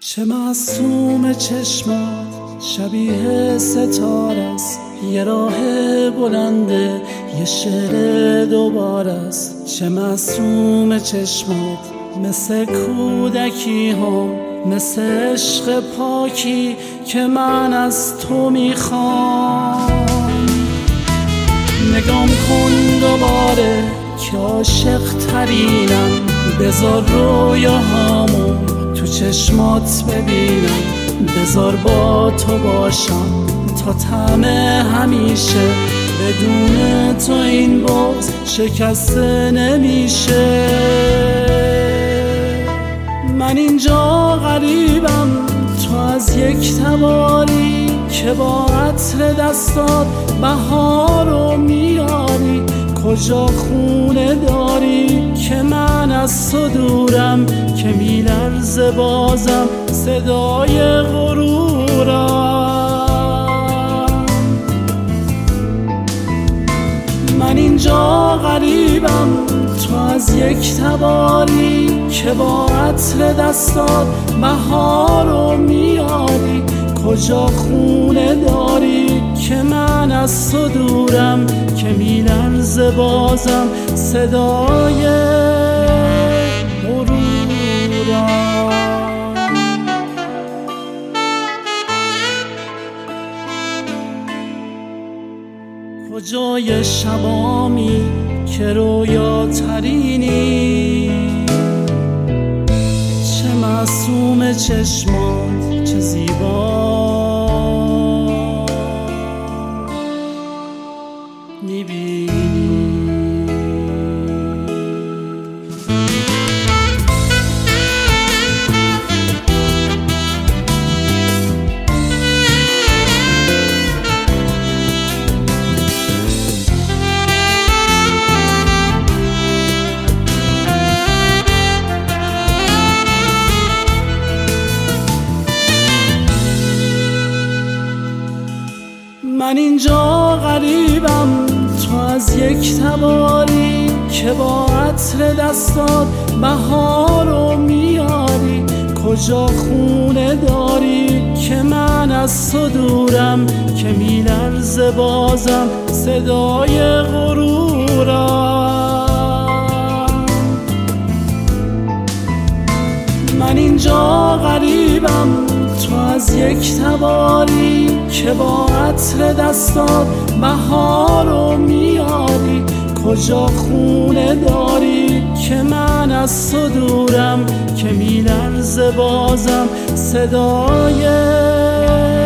چه معصوم چشمات شبیه ستاره است، یه راه بلنده یه شعر دوباره است. چه معصوم چشمات مثل کودکی ها، مثل عشق پاکی که من از تو میخوام. نگام کن دوباره که عاشق ترینم، بذار رویاهامو تو چشمات ببینم، بذار با تو باشم تا طعم همیشه. بدون تو این باز شکسته نمیشه. من اینجا غریبم، تو از یک تباری که با عطر دستات بهارو میاری. کجا خونه داری که من از تو دورم، که میلرزه بازم صدای غرورم. من اینجا غریبم، تو از یک تباری که با عطر دستات بهارو میاری. کجا خونه داری که من از تو دورم، که میلرزه بازم صدای غرورم. کجای شبامی که رویا ترینی، چه معصوم چشمات چه زیبا میبینی. من اینجا غریبم، تو از یک تباری که با عطر دستات بهارو میاری. کجا خونه داری که من از تو دورم، که میلرزه بازم صدای غرورم. من اینجا غریبم، تو از یک تباری که با عطر دستات بهارو میاری. کجا خونه داری که من از تو دورم، که میلرزه بازم صدای